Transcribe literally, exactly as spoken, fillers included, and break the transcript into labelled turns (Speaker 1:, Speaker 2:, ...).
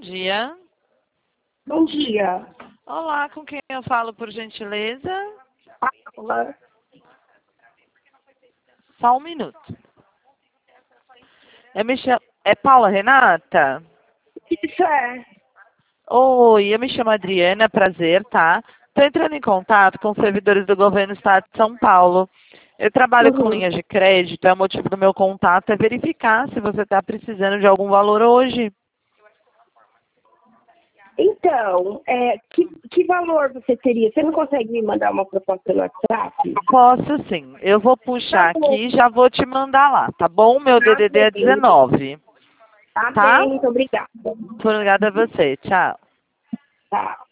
Speaker 1: dia.
Speaker 2: Bom dia.
Speaker 1: Olá, com quem eu falo, por gentileza?
Speaker 2: Paula.
Speaker 1: Só um minuto. Eu me chamo... É Paula Renata?
Speaker 2: Isso é.
Speaker 1: Oi, eu me chamo Adriana, prazer, tá? Estou entrando em contato com os servidores do governo do estado de São Paulo. Eu trabalho com
Speaker 2: Uhum.
Speaker 1: linhas de crédito, é o motivo do meu contato é verificar se você está precisando de algum valor hoje.
Speaker 2: Então, é, que, que valor você teria? Você não consegue me mandar uma proposta no WhatsApp?
Speaker 1: Posso sim. Eu vou puxar
Speaker 2: Tá bom.
Speaker 1: aqui e já vou te mandar lá, tá bom? Meu
Speaker 2: Tá
Speaker 1: D D D é
Speaker 2: bem.
Speaker 1: dezenove.
Speaker 2: Tá
Speaker 1: Tá?
Speaker 2: bem, muito obrigada.
Speaker 1: Obrigada a você. Tchau.
Speaker 2: Tá.